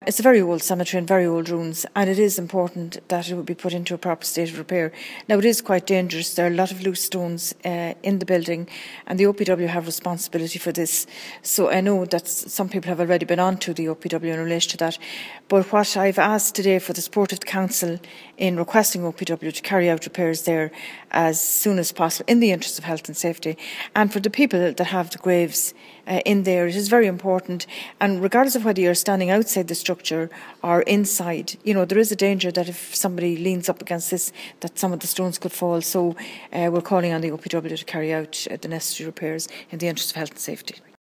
It's a very old cemetery and very old ruins, and it is important that it would be put into a proper state of repair. Now, it is quite dangerous. There are a lot of loose stones in the building, and the OPW have responsibility for this. So I know that some people have already been on to the OPW in relation to that. But what I've asked today for the support of the Council in requesting OPW to carry out repairs there as soon as possible in the interest of health and safety, and for the people that have the graves in there, it is very important. And regardless of whether you're standing outside the structure or inside, there is a danger that if somebody leans up against this, that some of the stones could fall. So we're calling on the OPW to carry out the necessary repairs in the interest of health and safety.